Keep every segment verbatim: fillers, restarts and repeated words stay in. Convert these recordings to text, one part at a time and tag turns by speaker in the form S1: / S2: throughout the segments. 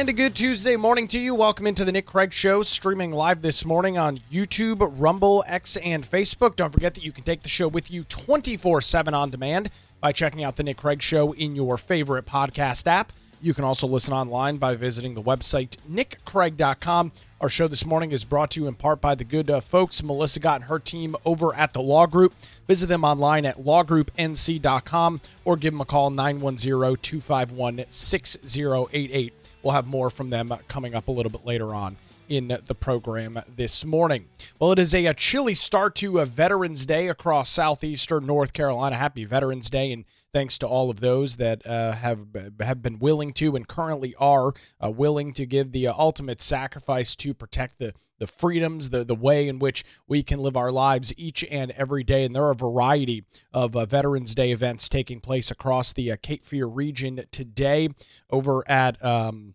S1: And a good Tuesday morning to you. Welcome into the Nick Craig Show, streaming live this morning on YouTube, Rumble, X, and Facebook. Don't forget that you can take the show with you twenty-four seven on demand by checking out the Nick Craig Show in your favorite podcast app. You can also listen online by visiting the website nick craig dot com. Our show this morning is brought to you in part by the good uh, folks Melissa got and her team over at the Law Group. Visit them online at law group n c dot com or give them a call nine one zero, two five one, six zero eight eight. We'll have more from them coming up a little bit later on in the program this morning. Well, it is a, a chilly start to a Veterans Day across southeastern North Carolina. Happy Veterans Day, and thanks to all of those that uh, have have been willing to and currently are uh, willing to give the uh, ultimate sacrifice to protect the the freedoms, the, the way in which we can live our lives each and every day. And there are a variety of uh, Veterans Day events taking place across the uh, Cape Fear region today over at um,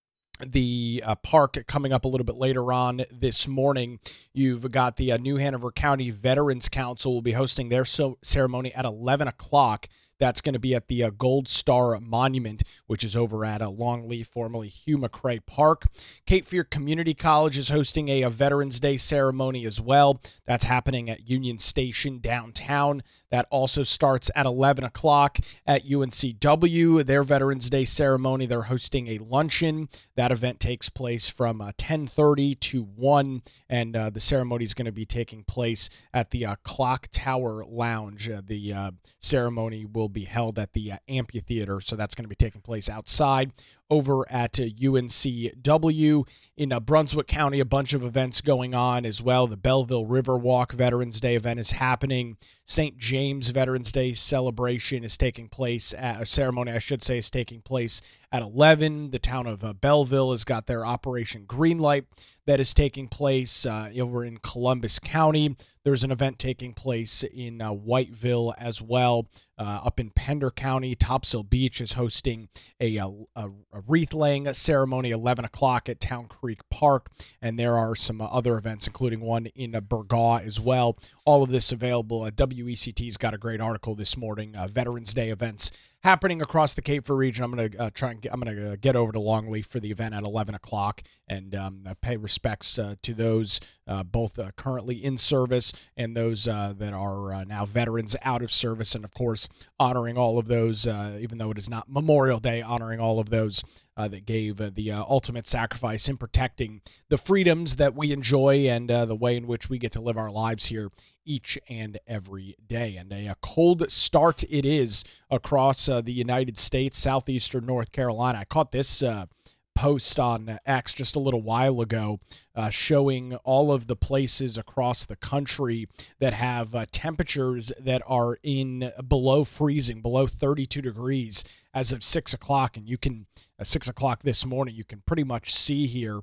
S1: the uh, park coming up a little bit later on this morning. You've got the uh, New Hanover County Veterans Council will be hosting their so- ceremony at eleven o'clock. That's going to be at the uh, Gold Star Monument, which is over at uh, Longleaf, formerly Hugh McCrae Park. Cape Fear Community College is hosting a, a Veterans Day ceremony as well. That's happening at Union Station downtown. That also starts at eleven o'clock at U N C W. Their Veterans Day ceremony, they're hosting a luncheon. That event takes place from uh, ten thirty to one, and uh, the ceremony is going to be taking place at the uh, Clock Tower Lounge. Uh, the uh, ceremony will be held at the uh, amphitheater, so that's going to be taking place outside over at uh, U N C W. In uh, Brunswick County, a bunch of events going on as well. The Belleville Riverwalk Veterans Day event is happening. Saint James Veterans Day celebration is taking place, at, a ceremony I should say is taking place at eleven. The town of uh, Belleville has got their Operation Greenlight that is taking place uh, over in Columbus County. There's an event taking place in uh, Whiteville as well. Uh, up in Pender County, Topsail Beach is hosting a, a, a wreath-laying ceremony, eleven o'clock at Town Creek Park, and there are some uh, other events, including one in uh, Burgaw as well. All of this available. Uh, W E C T's got a great article this morning, uh, Veterans Day events happening across the Cape Fear region. I'm going to uh, try and get, I'm going to uh, get over to Longleaf for the event at eleven o'clock and um, uh, pay respects uh, to those uh, both uh, currently in service and those uh, that are uh, now veterans out of service, and of course honoring all of those, uh, even though it is not Memorial Day, honoring all of those uh, that gave uh, the uh, ultimate sacrifice in protecting the freedoms that we enjoy and uh, the way in which we get to live our lives here each and every day. And a, a cold start it is across uh, the United States, southeastern North Carolina. I caught this uh, post on X just a little while ago uh, showing all of the places across the country that have uh, temperatures that are in below freezing, below thirty-two degrees as of six o'clock. And you can, uh, six o'clock this morning, you can pretty much see here,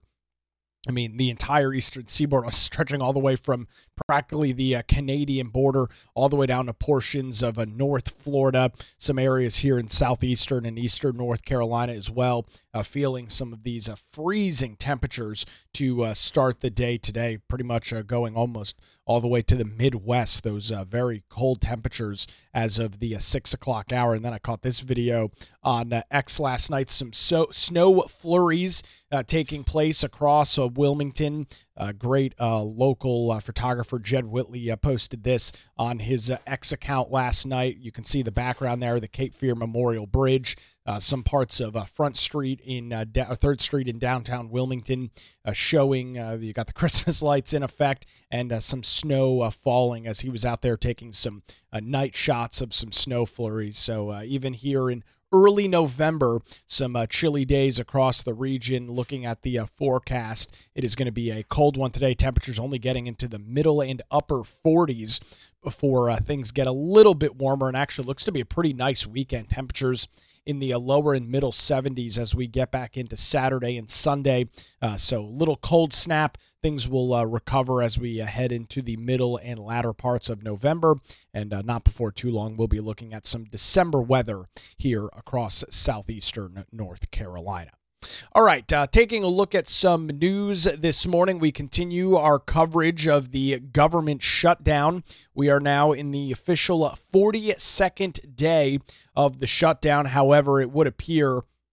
S1: I mean, the entire eastern seaboard, stretching all the way from practically the uh, Canadian border all the way down to portions of uh, North Florida, some areas here in southeastern and eastern North Carolina as well, uh, feeling some of these uh, freezing temperatures to uh, start the day today, pretty much uh, going almost all the way to the Midwest, those uh, very cold temperatures as of the uh, six o'clock hour. And then I caught this video on uh, X last night, some so- snow flurries uh, taking place across uh, Wilmington. Uh, great uh, local uh, photographer Jed Whitley uh, posted this on his uh, X account last night. You can see the background there, the Cape Fear Memorial Bridge, uh, some parts of uh, Front Street in uh, da- third Street in downtown Wilmington uh, showing uh, you got the Christmas lights in effect and uh, some snow uh, falling as he was out there taking some uh, night shots of some snow flurries. So uh, even here in early November, some uh, chilly days across the region. Looking at the uh, forecast, it is going to be a cold one today. Temperatures only getting into the middle and upper forties before uh, things get a little bit warmer, and actually looks to be a pretty nice weekend. Temperatures in the uh, lower and middle seventies as we get back into Saturday and Sunday. Uh, so little cold snap. Things will uh, recover as we uh, head into the middle and latter parts of November. And uh, not before too long, we'll be looking at some December weather here across southeastern North Carolina. All right, uh, taking a look at some news this morning, we continue our coverage of the government shutdown. We are now in the official forty-second day of the shutdown. However, it would appear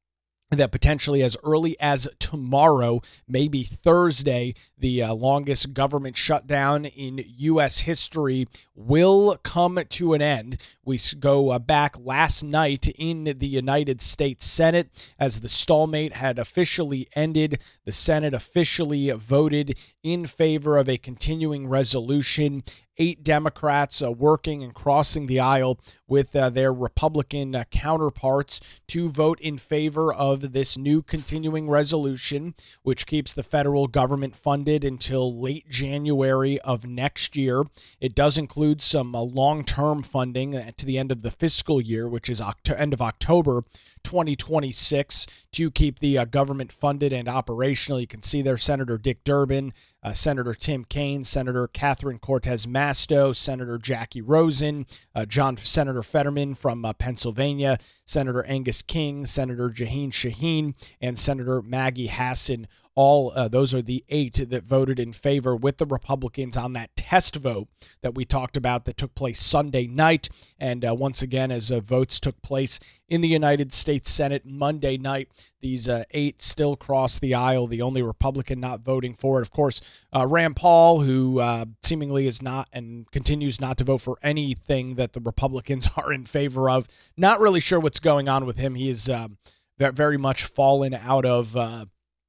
S1: that potentially as early as tomorrow, maybe Thursday, the uh, longest government shutdown in U S history will come to an end. We go uh, back last night in the United States Senate as the stalemate had officially ended. The Senate officially voted in favor of a continuing resolution. Eight Democrats uh, working and crossing the aisle with uh, their Republican uh, counterparts to vote in favor of this new continuing resolution, which keeps the federal government funded until late January of next year. It does include some uh, long-term funding to the end of the fiscal year, which is Oct- end of October twenty twenty-six, to keep the uh, government funded and operational. You can see there Senator Dick Durbin, uh, Senator Tim Kaine, Senator Catherine Cortez Masto, Senator Jackie Rosen, uh, John Senator Fetterman from uh, Pennsylvania, Senator Angus King, Senator Jaheen Shaheen, and Senator Maggie Hassan. All uh, those are the eight that voted in favor with the Republicans on that test vote that we talked about that took place Sunday night. And uh, once again, as uh, votes took place in the United States Senate Monday night, these uh, eight still crossed the aisle. The only Republican not voting for it, of course, uh, Rand Paul, who uh, seemingly is not and continues not to vote for anything that the Republicans are in favor of. Not really sure what's going on with him. He is uh, very much fallen out of uh,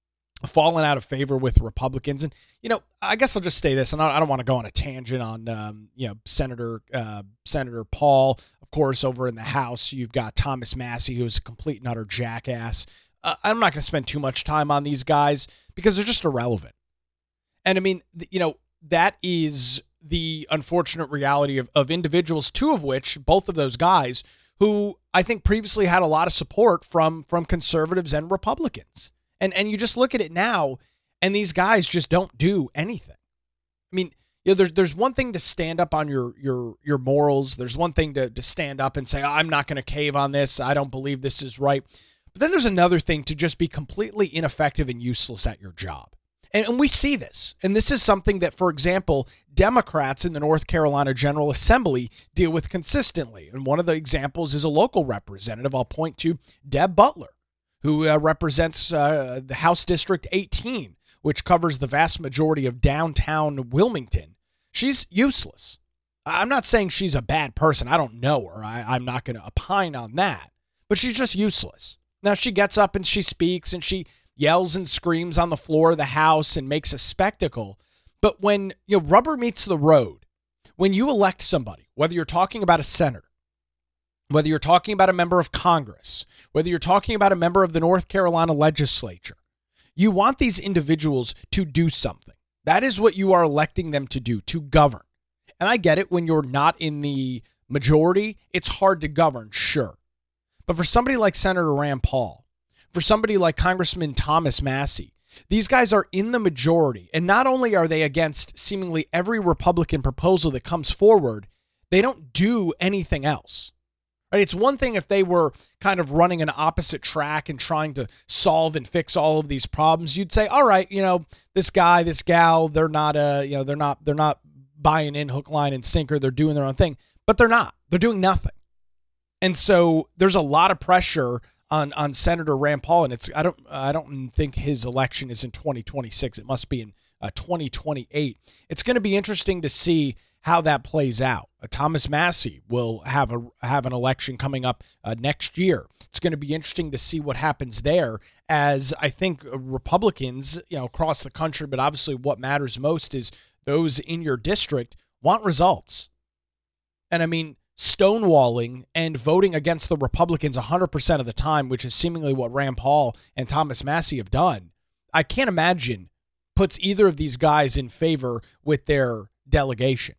S1: fallen out of favor with Republicans. And, you know, I guess I'll just say this, and I don't want to go on a tangent on, um, you know, Senator uh, Senator Paul. Of course, over in the House, you've got Thomas Massie, who is a complete and utter jackass. Uh, I'm not going to spend too much time on these guys because they're just irrelevant. And, I mean, you know, that is the unfortunate reality of, of individuals, two of which, both of those guys, who I think previously had a lot of support from from conservatives and Republicans. And and you just look at it now, and these guys just don't do anything. I mean, you know, there's there's one thing to stand up on your your your morals. There's one thing to to stand up and say, oh, I'm not going to cave on this. I don't believe this is right. But then there's another thing to just be completely ineffective and useless at your job. And, and we see this. And this is something that, for example, Democrats in the North Carolina General Assembly deal with consistently. And one of the examples is a local representative. I'll point to Deb Butler, who uh, represents uh, the House District eighteen, which covers the vast majority of downtown Wilmington. She's useless. I'm not saying she's a bad person. I don't know her. I, I'm not going to opine on that. But she's just useless. Now, she gets up and she speaks and she yells and screams on the floor of the House and makes a spectacle. But when, you know, rubber meets the road, when you elect somebody, whether you're talking about a senator, whether you're talking about a member of Congress, whether you're talking about a member of the North Carolina legislature, you want these individuals to do something. That is what you are electing them to do, to govern. And I get it, when you're not in the majority, it's hard to govern, sure. But for somebody like Senator Rand Paul, for somebody like Congressman Thomas Massie, these guys are in the majority. And not only are they against seemingly every Republican proposal that comes forward, they don't do anything else. Right? It's one thing if they were kind of running an opposite track and trying to solve and fix all of these problems. You'd say, all right, you know, this guy, this gal, they're not, uh, you know, they're not, they're not buying in hook, line, and sinker. They're doing their own thing, but they're not. They're doing nothing. And so there's a lot of pressure on on Senator Rand Paul, and it's I don't I don't think his election is in twenty twenty-six. It must be in uh, twenty twenty-eight. It's going to be interesting to see how that plays out. Uh, Thomas Massie will have a have an election coming up uh, next year. It's going to be interesting to see what happens there, as I think Republicans, you know, across the country, but obviously what matters most is those in your district want results. And I mean, stonewalling and voting against the Republicans one hundred percent of the time, which is seemingly what Rand Paul and Thomas Massie have done, I can't imagine puts either of these guys in favor with their delegation.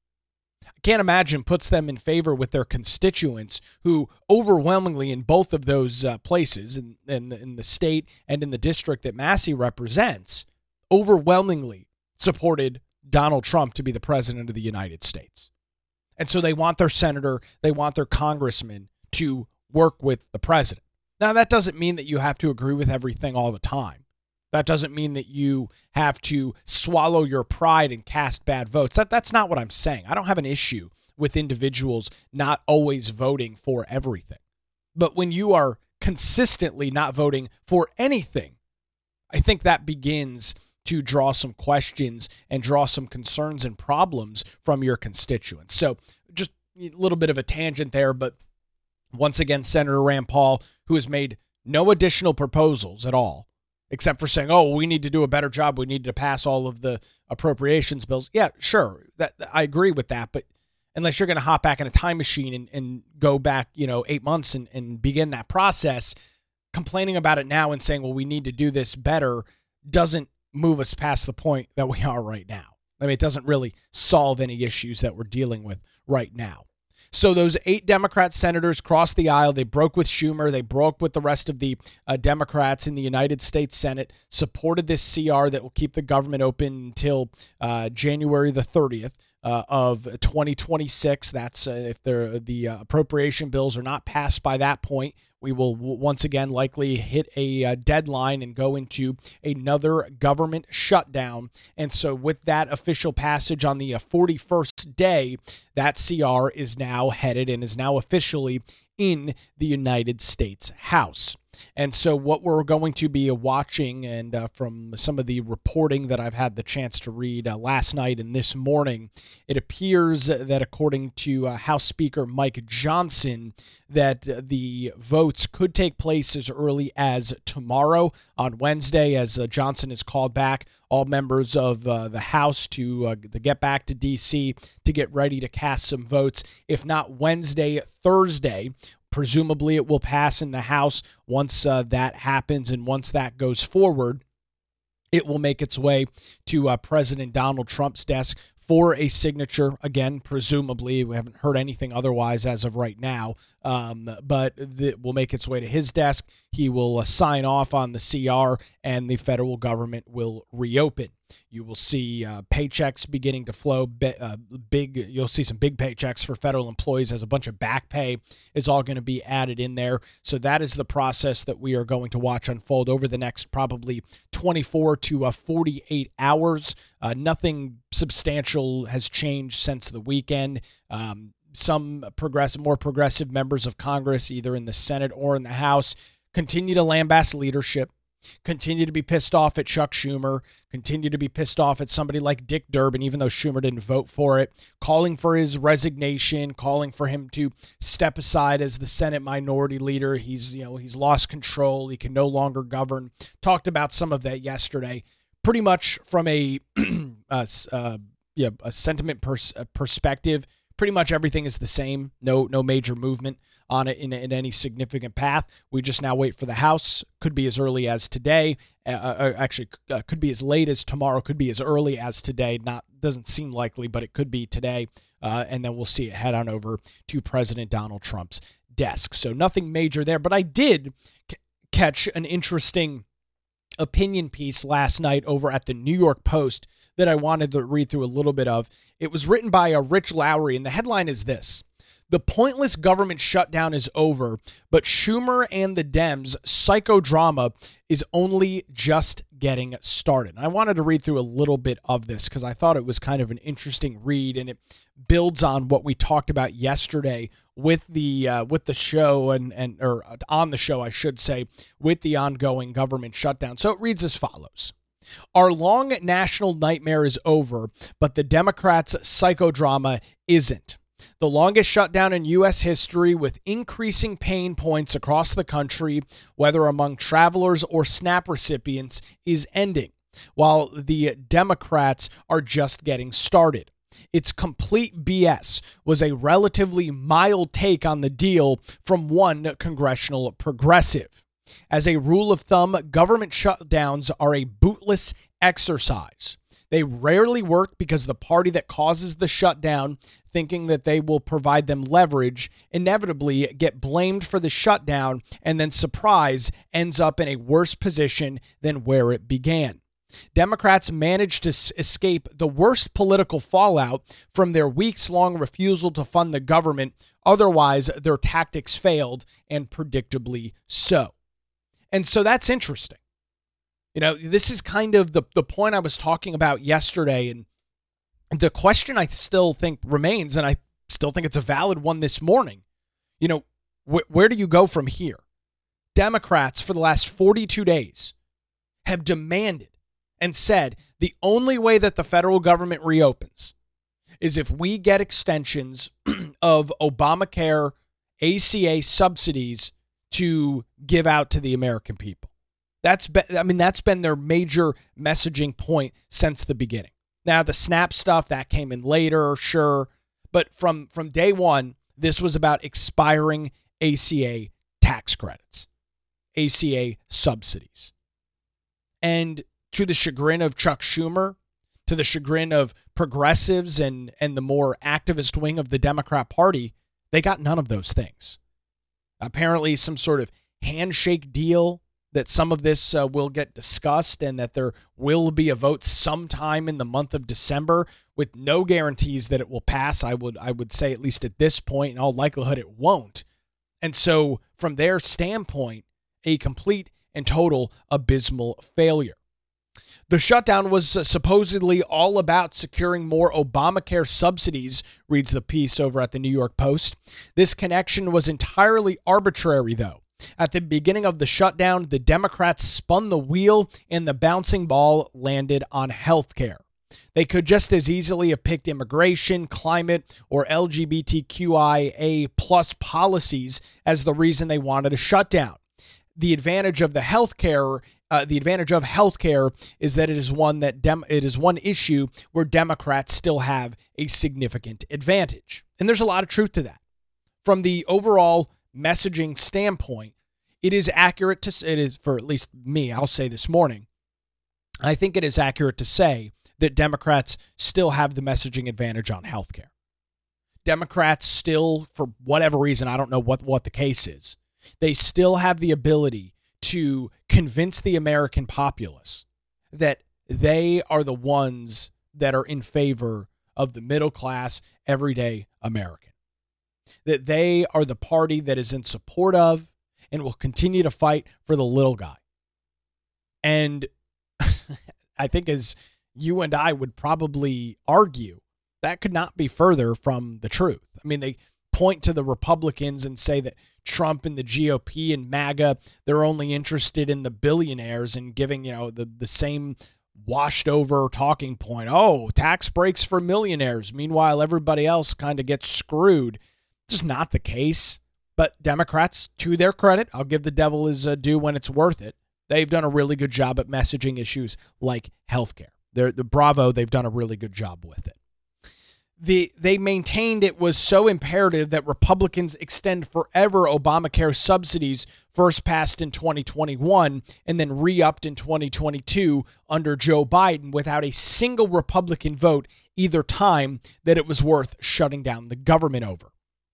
S1: I can't imagine puts them in favor with their constituents, who overwhelmingly in both of those uh, places, in, in, in the state and in the district that Massie represents, overwhelmingly supported Donald Trump to be the president of the United States. And so they want their senator, they want their congressman to work with the president. Now, that doesn't mean that you have to agree with everything all the time. That doesn't mean that you have to swallow your pride and cast bad votes. That, that's not what I'm saying. I don't have an issue with individuals not always voting for everything. But when you are consistently not voting for anything, I think that begins to draw some questions and draw some concerns and problems from your constituents. So just a little bit of a tangent there, but once again, Senator Rand Paul, who has made no additional proposals at all, except for saying, oh, we need to do a better job. We need to pass all of the appropriations bills. Yeah, sure. That I agree with that. But unless you're going to hop back in a time machine and, and go back, you know, eight months and, and begin that process, complaining about it now and saying, well, we need to do this better doesn't move us past the point that we are right now. I mean, it doesn't really solve any issues that we're dealing with right now. So those eight Democrat senators crossed the aisle. They broke with Schumer. They broke with the rest of the uh, Democrats in the United States Senate, supported this C R that will keep the government open until uh, January the thirtieth. Uh, of twenty twenty-six. That's uh, if the uh, appropriation bills are not passed by that point, we will w- once again likely hit a uh, deadline and go into another government shutdown. And so with that official passage on the uh, forty-first day, that C R is now headed and is now officially in the United States House. And so what we're going to be watching, and uh, from some of the reporting that I've had the chance to read uh, last night and this morning, it appears that according to uh, House Speaker Mike Johnson, that the votes could take place as early as tomorrow on Wednesday, as uh, Johnson has called back all members of uh, the House to, uh, to get back to D C to get ready to cast some votes. If not Wednesday, Thursday. Presumably it will pass in the House. Once uh, that happens and once that goes forward, it will make its way to uh, President Donald Trump's desk for a signature. Again, presumably, we haven't heard anything otherwise as of right now, um, but it will make its way to his desk. He will uh, sign off on the C R, and the federal government will reopen. You will see uh, paychecks beginning to flow. Be, uh, big, you'll see some big paychecks for federal employees, as a bunch of back pay is all going to be added in there. So that is the process that we are going to watch unfold over the next probably twenty-four to forty-eight hours. Uh, nothing substantial has changed since the weekend. Um, some progressive, more progressive members of Congress, either in the Senate or in the House, continue to lambast leadership. Continue to be pissed off at Chuck Schumer, continue to be pissed off at somebody like Dick Durbin, even though Schumer didn't vote for it, calling for his resignation, calling for him to step aside as the Senate minority leader. He's, you know, he's lost control. He can no longer govern. Talked about some of that yesterday. Pretty much from a, uh, uh, yeah, a sentiment pers- perspective, pretty much everything is the same. No, no major movement on it in, in any significant path. We just now wait for the House. Could be as early as today. Uh, uh, actually, uh, could be as late as tomorrow. Could be as early as today. Not doesn't seem likely, but it could be today. Uh, and then we'll see it head on over to President Donald Trump's desk. So nothing major there. But I did c- catch an interesting opinion piece last night over at the New York Post that I wanted to read through a little bit of. It was written by uh, Rich Lowry, and the headline is this: "The pointless government shutdown is over, but Schumer and the Dems' psychodrama is only just getting started." And I wanted to read through a little bit of this because I thought it was kind of an interesting read, and it builds on what we talked about yesterday with the uh, with the show and and or on the show, I should say, with the ongoing government shutdown. So it reads as follows: "Our long national nightmare is over, but the Democrats' psychodrama isn't. The longest shutdown in U S history, with increasing pain points across the country, whether among travelers or SNAP recipients, is ending, while the Democrats are just getting started. It's complete B S," was a relatively mild take on the deal from one congressional progressive. "As a rule of thumb, government shutdowns are a bootless exercise. They rarely work because the party that causes the shutdown, thinking that they will provide them leverage, inevitably get blamed for the shutdown, and then, surprise, ends up in a worse position than where it began. Democrats managed to s- escape the worst political fallout from their weeks-long refusal to fund the government. Otherwise, their tactics failed, and predictably so." And so that's interesting. You know, this is kind of the, the point I was talking about yesterday, and the question I still think remains, and I still think it's a valid one this morning. You know, wh- where do you go from here? Democrats for the last forty-two days have demanded and said the only way that the federal government reopens is if we get extensions of Obamacare A C A subsidies to give out to the American people. That's been, I mean, that's been their major messaging point since the beginning. Now, the SNAP stuff, that came in later, sure. But from, from day one, this was about expiring A C A tax credits, A C A subsidies. And to the chagrin of Chuck Schumer, to the chagrin of progressives and, and the more activist wing of the Democrat Party, they got none of those things. Apparently, some sort of handshake deal that some of this uh, will get discussed and that there will be a vote sometime in the month of December with no guarantees that it will pass. I would I would say, at least at this point, in all likelihood, it won't. And so from their standpoint, a complete and total abysmal failure. The shutdown was supposedly all about securing more Obamacare subsidies, reads the piece over at the New York Post. This connection was entirely arbitrary, though. At the beginning of the shutdown, the Democrats spun the wheel and the bouncing ball landed on health care. They could just as easily have picked immigration, climate, or L G B T Q I A plus policies as the reason they wanted a shutdown. The advantage of the healthcare, uh, the advantage of healthcare is that it is one that dem- it is one issue where Democrats still have a significant advantage, and there's a lot of truth to that. From the overall messaging standpoint, it is accurate to it is for at least me. I'll say this morning, I think it is accurate to say that Democrats still have the messaging advantage on healthcare. Democrats still, for whatever reason, I don't know what what the case is, they still have the ability to convince the American populace that they are the ones that are in favor of the middle class, everyday American. That they are the party that is in support of and will continue to fight for the little guy. And I think, as you and I would probably argue, that could not be further from the truth. I mean, they point to the Republicans and say that Trump and the G O P and MAGA, they're only interested in the billionaires and giving, you know, the, the same washed over talking point. Oh, tax breaks for millionaires. Meanwhile, everybody else kind of gets screwed. It's just not the case. But Democrats, to their credit, I'll give the devil his due when it's worth it. They've done a really good job at messaging issues like healthcare. They're the Bravo, they've done a really good job with it. The, they maintained it was so imperative that Republicans extend forever Obamacare subsidies, first passed in twenty twenty-one and then re-upped in twenty twenty-two under Joe Biden, without a single Republican vote either time, that it was worth shutting down the government over.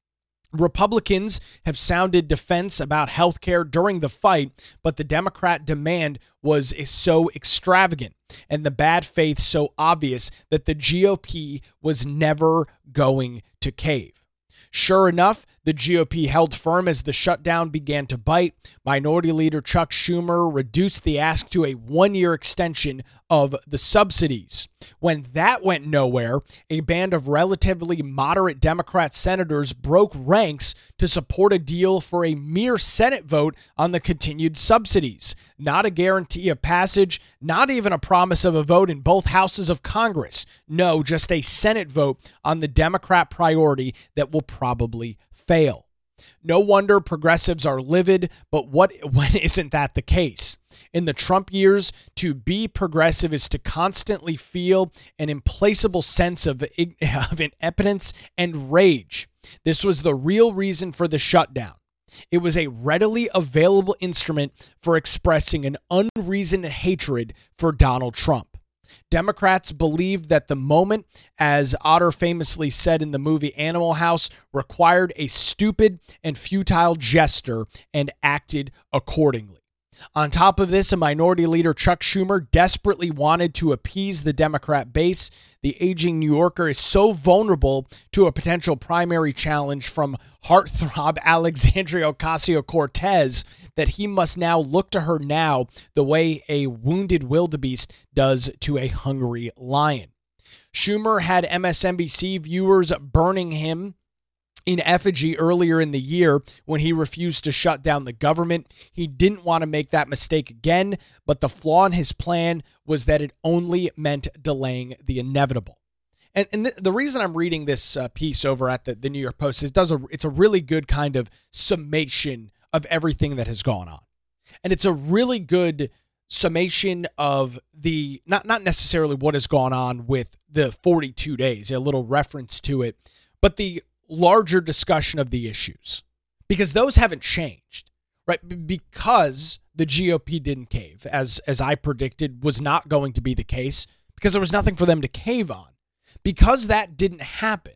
S1: Republicans have sounded defense about health care during the fight, but the Democrat demand was so extravagant and the bad faith so obvious that the G O P was never going to cave. Sure enough, the G O P held firm as the shutdown began to bite. Minority Leader Chuck Schumer reduced the ask to a one-year extension of the subsidies. When that went nowhere, a band of relatively moderate Democrat senators broke ranks to support a deal for a mere Senate vote on the continued subsidies. Not a guarantee of passage, not even a promise of a vote in both houses of Congress. No, just a Senate vote on the Democrat priority that will probably fail. No wonder progressives are livid, but what when isn't that the case? In the Trump years, to be progressive is to constantly feel an implacable sense of, of impotence and rage. This was the real reason for the shutdown. It was a readily available instrument for expressing an unreasoned hatred for Donald Trump. Democrats believed that the moment, as Otter famously said in the movie Animal House, required a stupid and futile gesture and acted accordingly. On top of this, a Minority Leader Chuck Schumer desperately wanted to appease the Democrat base. The aging New Yorker is so vulnerable to a potential primary challenge from heartthrob Alexandria Ocasio-Cortez that he must now look to her now the way a wounded wildebeest does to a hungry lion. Schumer had M S N B C viewers burning him in effigy earlier in the year when he refused to shut down the government. He didn't want to make that mistake again, but the flaw in his plan was that it only meant delaying the inevitable. And, and th- the reason I'm reading this uh, piece over at the, the New York Post is it does a, it's a really good kind of summation of everything that has gone on. And it's a really good summation of the, not, not necessarily what has gone on with the forty-two days, a little reference to it, but the larger discussion of the issues, because those haven't changed, right? Because the G O P didn't cave, as as I predicted was not going to be the case, because there was nothing for them to cave on. Because that didn't happen,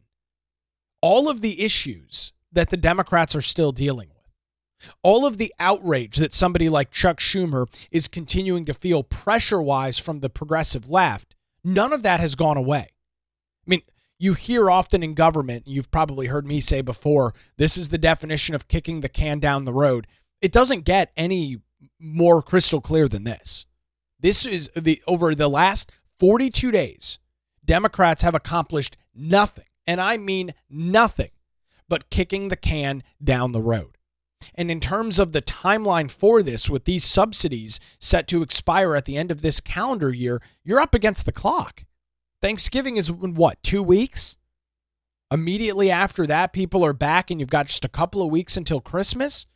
S1: all of the issues that the Democrats are still dealing with, all of the outrage that somebody like Chuck Schumer is continuing to feel pressure-wise from the progressive left, none of that has gone away. I mean, you hear often in government, you've probably heard me say before, this is the definition of kicking the can down the road. It doesn't get any more crystal clear than this. This is the over the last forty-two days, Democrats have accomplished nothing, and I mean nothing, but kicking the can down the road. And in terms of the timeline for this, with these subsidies set to expire at the end of this calendar year, you're up against the clock. Thanksgiving is in what, two weeks? Immediately after that, people are back and you've got just a couple of weeks until Christmas.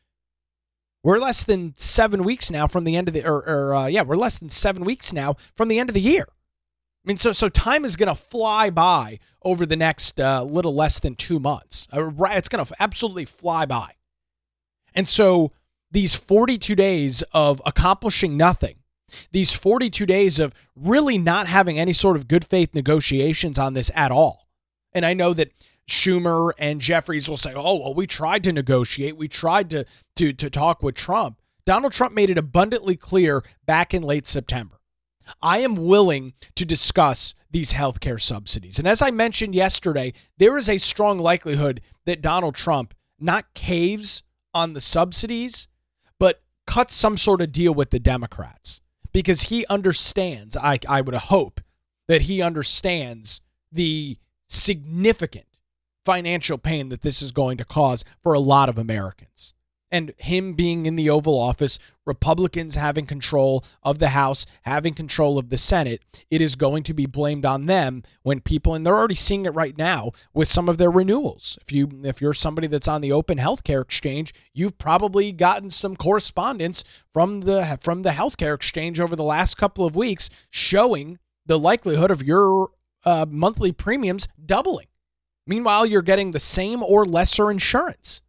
S1: We're less than seven weeks now from the end of the, or, or uh, yeah, we're less than seven weeks now from the end of the year. I mean, so so time is going to fly by over the next uh, little less than two months. Uh, it's going to absolutely fly by. And so these forty-two days of accomplishing nothing, these forty-two days of really not having any sort of good faith negotiations on this at all. And I know that Schumer and Jeffries will say, oh, well, we tried to negotiate. We tried to, to, to talk with Trump. Donald Trump made it abundantly clear back in late September. I am willing to discuss these healthcare subsidies. And as I mentioned yesterday, there is a strong likelihood that Donald Trump not caves on the subsidies, but cuts some sort of deal with the Democrats, because he understands, I, I would hope that he understands the significant financial pain that this is going to cause for a lot of Americans. And him being in the Oval Office, Republicans having control of the House, having control of the Senate, it is going to be blamed on them when people, and they're already seeing it right now with some of their renewals. If you, if you're somebody that's on the open healthcare exchange, you've probably gotten some correspondence from the from the healthcare exchange over the last couple of weeks showing the likelihood of your uh, monthly premiums doubling. Meanwhile, you're getting the same or lesser insurance.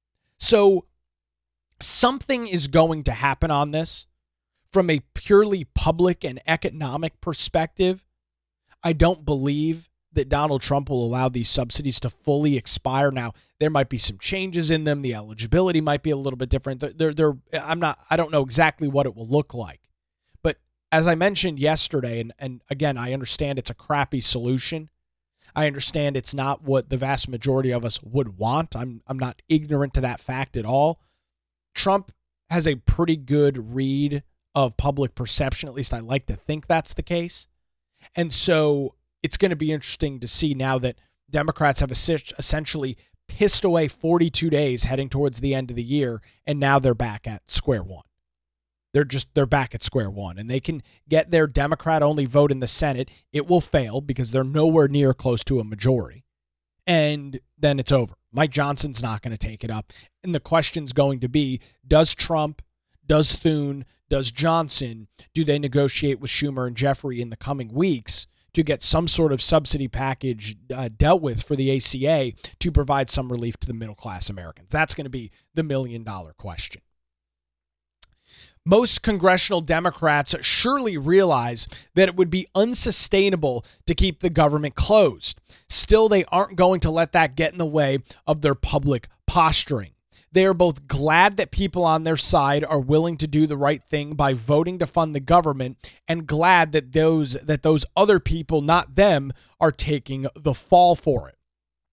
S1: So something is going to happen on this from a purely public and economic perspective. I don't believe that Donald Trump will allow these subsidies to fully expire. Now, there might be some changes in them. The eligibility might be a little bit different. They're, they're, I'm not, I don't know exactly what it will look like. But as I mentioned yesterday, and, and again, I understand it's a crappy solution. I understand it's not what the vast majority of us would want. I'm, I'm not ignorant to that fact at all. Trump has a pretty good read of public perception. At least I like to think that's the case. And so it's going to be interesting to see now that Democrats have essentially pissed away forty-two days heading towards the end of the year, and now they're back at square one. They're just, they're back at square one, and they can get their Democrat-only vote in the Senate. It will fail because they're nowhere near close to a majority. And then it's over. Mike Johnson's not going to take it up. And the question's going to be, does Trump, does Thune, does Johnson, do they negotiate with Schumer and Jeffrey in the coming weeks to get some sort of subsidy package uh, dealt with for the A C A to provide some relief to the middle-class Americans? That's going to be the million-dollar question. Most congressional Democrats surely realize that it would be unsustainable to keep the government closed. Still, they aren't going to let that get in the way of their public posturing. They are both glad that people on their side are willing to do the right thing by voting to fund the government, and glad that those that those other people, not them, are taking the fall for it.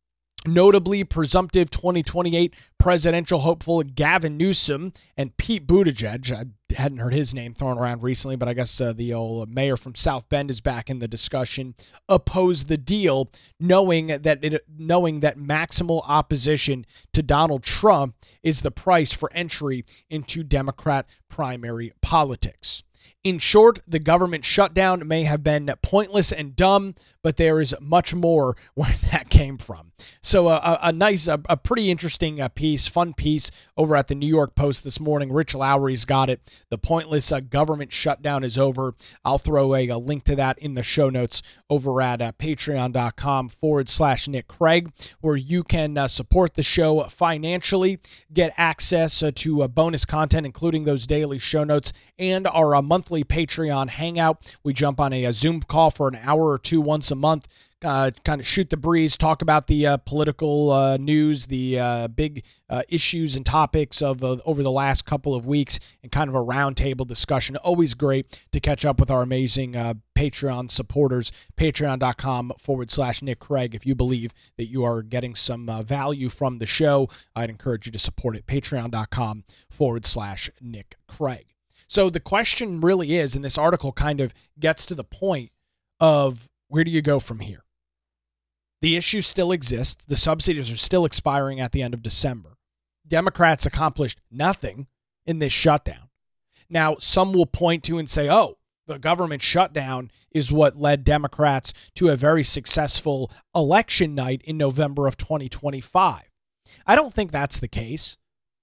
S1: Notably, presumptive twenty twenty-eight presidential hopeful Gavin Newsom and Pete Buttigieg, I hadn't heard his name thrown around recently, but I guess uh, the old mayor from South Bend is back in the discussion, opposed the deal, knowing that it, knowing that maximal opposition to Donald Trump is the price for entry into Democrat primary politics. In short, the government shutdown may have been pointless and dumb, but there is much more where that came from. So uh, a, a nice, a, a pretty interesting uh, piece, fun piece over at the New York Post this morning. Rich Lowry's got it. The pointless uh, government shutdown is over. I'll throw a, a link to that in the show notes over at uh, patreon.com forward slash Nick Craig, where you can uh, support the show financially, get access uh, to uh, bonus content, including those daily show notes, and our uh, monthly Patreon hangout. We jump on a, a Zoom call for an hour or two once a month, uh, kind of shoot the breeze, talk about the uh, political uh, news, the uh, big uh, issues and topics of uh, over the last couple of weeks, and kind of a roundtable discussion. Always great to catch up with our amazing uh, Patreon supporters. Patreon.com forward slash Nick Craig. If you believe that you are getting some uh, value from the show, I'd encourage you to support it. Patreon.com forward slash Nick Craig. So the question really is, and this article kind of gets to the point of where do you go from here? The issue still exists. The subsidies are still expiring at the end of December. Democrats accomplished nothing in this shutdown. Now, some will point to and say, oh, the government shutdown is what led Democrats to a very successful election night in November of twenty twenty-five. I don't think that's the case.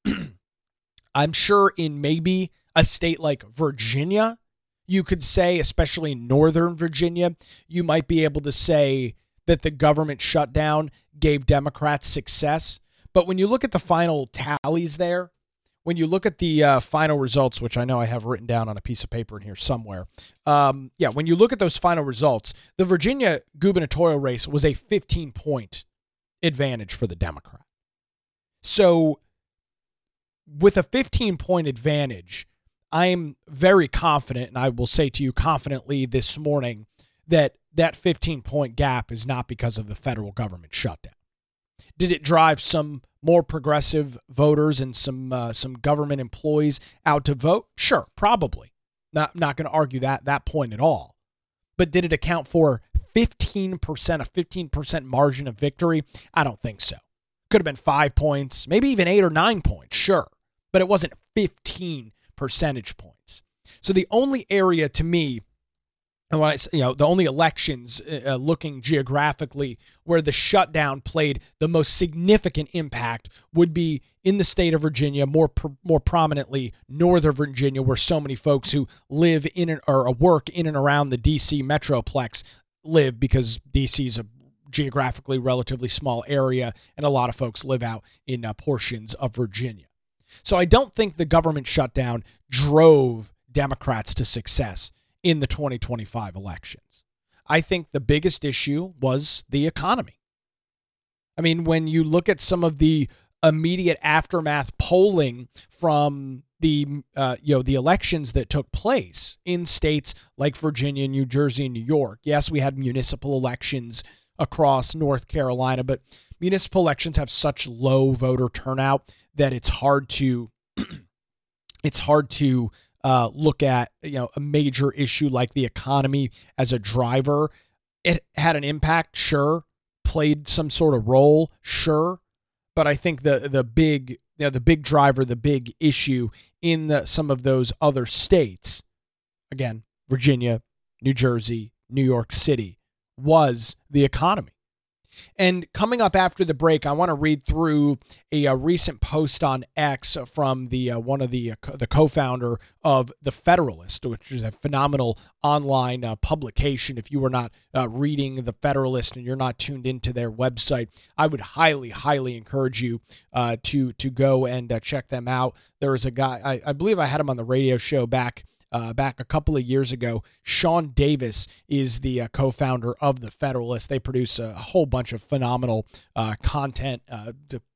S1: I'm sure in maybe a state like Virginia, you could say, especially Northern Virginia, you might be able to say that the government shutdown gave Democrats success. But when you look at the final tallies there, when you look at the uh, final results, which I know I have written down on a piece of paper in here somewhere, um, yeah, when you look at those final results, the Virginia gubernatorial race was a fifteen-point advantage for the Democrat. So with a fifteen-point advantage, I'm very confident, and I will say to you confidently this morning, that that fifteen-point gap is not because of the federal government shutdown. Did it drive some more progressive voters and some uh, some government employees out to vote? Sure, probably. Not not going to argue that that point at all. But did it account for fifteen percent, a fifteen percent margin of victory? I don't think so. Could have been five points, maybe even eight or nine points, sure. But it wasn't fifteen percentage points. So the only area to me, and when I say, you know, the only elections uh, looking geographically where the shutdown played the most significant impact would be in the state of Virginia, more pr- more prominently Northern Virginia, where so many folks who live in and, or work in and around the D C metroplex live, because D C is a geographically relatively small area, and a lot of folks live out in uh, portions of Virginia. So I don't think the government shutdown drove Democrats to success in the twenty twenty-five elections. I think the biggest issue was the economy. I mean, when you look at some of the immediate aftermath polling from the uh, you know the elections that took place in states like Virginia, New Jersey, and New York. Yes, we had municipal elections across North Carolina, but municipal elections have such low voter turnout that it's hard to it's hard to uh, look at you know a major issue like the economy as a driver. It had an impact, sure, played some sort of role, sure, but I think the the big you know the big driver, the big issue in the, some of those other states, again, Virginia, New Jersey, New York City, was the economy. And coming up after the break, I want to read through a, a recent post on X from the uh, one of the uh, co- the co-founder of The Federalist, which is a phenomenal online uh, publication. If you are not uh, reading The Federalist and you're not tuned into their website, I would highly, highly encourage you uh, to to go and uh, check them out. There is a guy, I, I believe I had him on the radio show back Uh, back a couple of years ago. Sean Davis is the uh, co-founder of The Federalist. They produce a whole bunch of phenomenal uh, content, uh,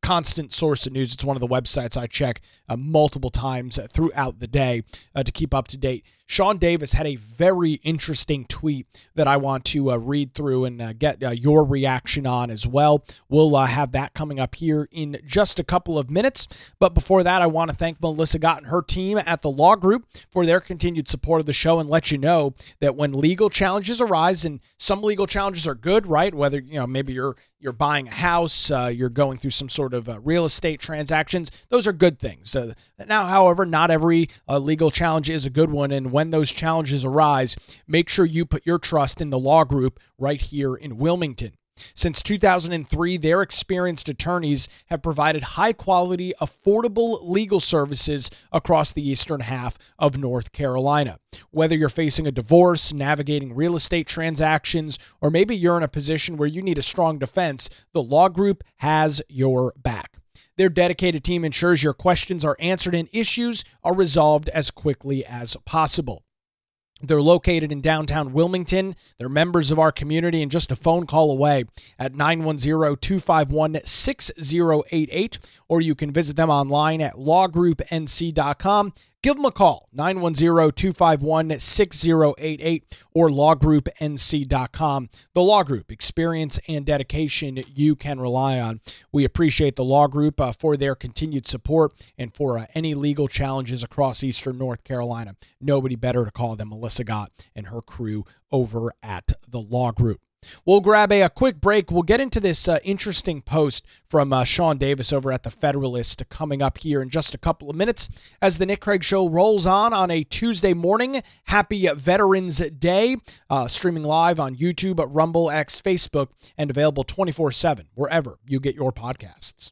S1: constant source of news. It's one of the websites I check uh, multiple times throughout the day uh, to keep up to date. Sean Davis had a very interesting tweet that I want to uh, read through and uh, get uh, your reaction on as well. We'll uh, have that coming up here in just a couple of minutes. But before that, I want to thank Melissa Gott and her team at the Law Group for their continued support of the show, and let you know that when legal challenges arise, and some legal challenges are good, right? Whether, you know, maybe you're you're buying a house, uh, you're going through some sort of uh, real estate transactions, those are good things. Uh, now, however, not every uh, legal challenge is a good one, and when those challenges arise, make sure you put your trust in the Law Group right here in Wilmington. Since two thousand three, their experienced attorneys have provided high-quality, affordable legal services across the eastern half of North Carolina. Whether you're facing a divorce, navigating real estate transactions, or maybe you're in a position where you need a strong defense, the Law Group has your back. Their dedicated team ensures your questions are answered and issues are resolved as quickly as possible. They're located in downtown Wilmington. They're members of our community and just a phone call away at nine one zero, two five one, six zero eight eight, or you can visit them online at law group n c dot com. Give them a call, nine one zero, two five one, six zero eight eight, or law group n c dot com. The Law Group, experience and dedication you can rely on. We appreciate the Law Group uh, for their continued support and for uh, any legal challenges across eastern North Carolina. Nobody better to call than Melissa Gott and her crew over at the Law Group. We'll grab a, a quick break. We'll get into this uh, interesting post from uh, Sean Davis over at the Federalist coming up here in just a couple of minutes as the Nick Craig Show rolls on on a Tuesday morning. Happy Veterans Day. Uh, streaming live on YouTube, at Rumble, X, Facebook, and available twenty-four seven wherever you get your podcasts.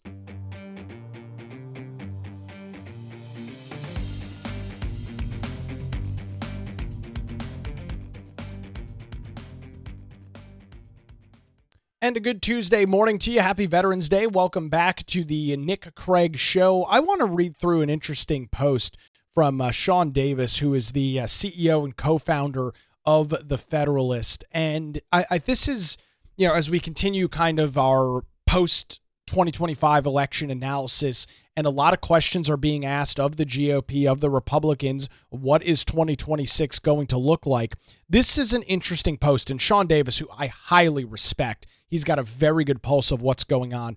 S1: And a good Tuesday morning to you. Happy Veterans Day. Welcome back to the Nick Craig Show. I want to read through an interesting post from uh, Sean Davis, who is the uh, C E O and co-founder of the Federalist. And I, I this is, you know, as we continue kind of our post twenty twenty-five election analysis, and a lot of questions are being asked of the G O P, of the Republicans. What is twenty twenty-six going to look like? This is an interesting post, and Sean Davis, who I highly respect, he's got a very good pulse of what's going on,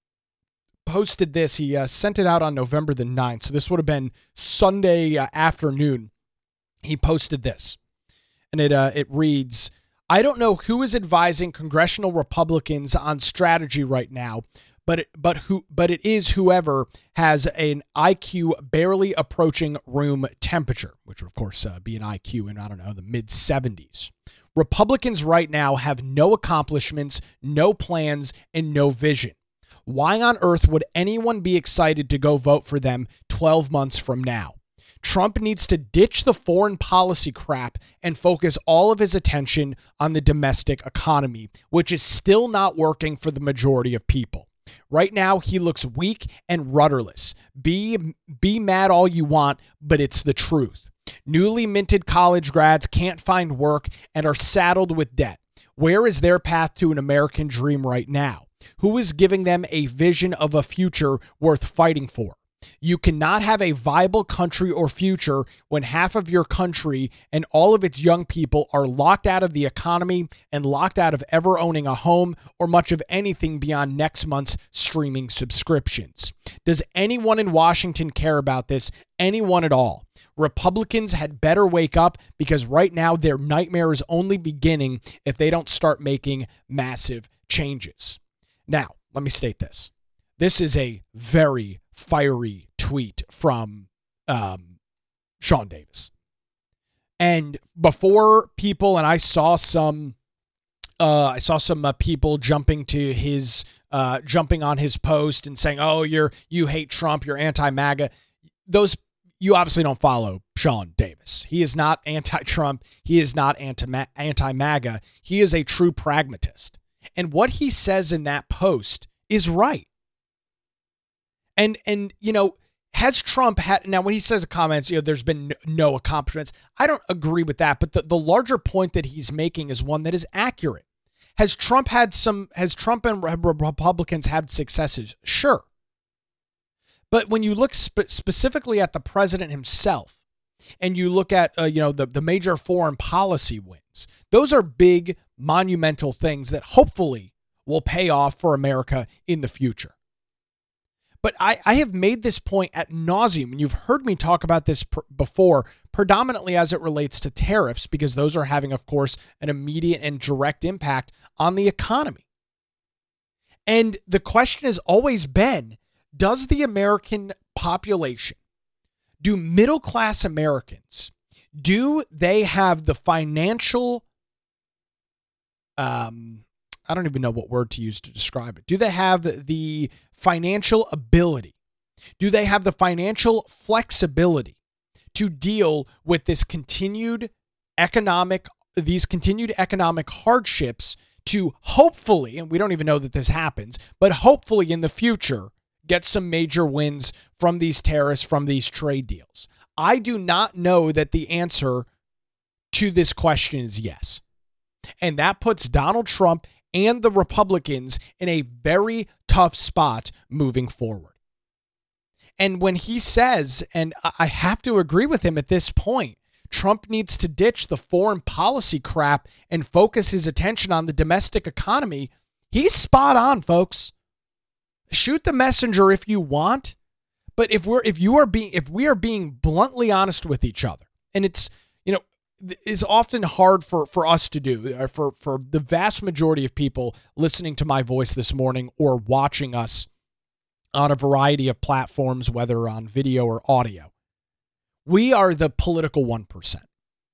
S1: posted this. He uh, sent it out on November the ninth, so this would have been Sunday uh, afternoon. He posted this, and it uh, it reads, "I don't know who is advising congressional Republicans on strategy right now, but it, but who but it is whoever has an I Q barely approaching room temperature," which would of course uh, be an I Q in, I don't know, the mid seventies. "Republicans right now have no accomplishments, no plans, and no vision. Why on earth would anyone be excited to go vote for them twelve months from now? Trump needs to ditch the foreign policy crap and focus all of his attention on the domestic economy, which is still not working for the majority of people. Right now, he looks weak and rudderless. Be, be mad all you want, but it's the truth. Newly minted college grads can't find work and are saddled with debt. Where is their path to an American dream right now? Who is giving them a vision of a future worth fighting for? You cannot have a viable country or future when half of your country and all of its young people are locked out of the economy and locked out of ever owning a home or much of anything beyond next month's streaming subscriptions. Does anyone in Washington care about this? Anyone at all? Republicans had better wake up, because right now their nightmare is only beginning if they don't start making massive changes." Now, let me state this. This is a very fiery tweet from um, Sean Davis. And before people, and I saw some, uh, I saw some uh, people jumping to his, uh, jumping on his post and saying, "Oh, you're you hate Trump, you're anti-MAGA." Those, you obviously don't follow Sean Davis. He is not anti-Trump. He is not anti anti-MAGA. He is a true pragmatist. And what he says in that post is right. And, and you know, has Trump had, now when he says comments, you know, there's been no accomplishments, I don't agree with that. But the, the larger point that he's making is one that is accurate. Has Trump had some, has Trump and Republicans had successes? Sure. But when you look spe- specifically at the president himself, and you look at uh, you know the, the major foreign policy wins, those are big, monumental things that hopefully will pay off for America in the future. But I, I have made this point ad nauseum, and you've heard me talk about this pr- before, predominantly as it relates to tariffs, because those are having, of course, an immediate and direct impact on the economy. And the question has always been, does the American population, do middle-class Americans, do they have the financial, um, I don't even know what word to use to describe it. Do they have the financial ability? Do they have the financial flexibility to deal with this continued economic, these continued economic hardships to hopefully, and we don't even know that this happens, but hopefully in the future, get some major wins from these tariffs, from these trade deals? I do not know that the answer to this question is yes. And that puts Donald Trump and the Republicans in a very tough spot moving forward. And when he says, and I have to agree with him at this point, Trump needs to ditch the foreign policy crap and focus his attention on the domestic economy, he's spot on, folks. Shoot the messenger if you want, but if we're if you are being if we are being bluntly honest with each other, and it's you know is often hard for, for us to do, or for, for the vast majority of people listening to my voice this morning or watching us on a variety of platforms, whether on video or audio. We are the political one percent.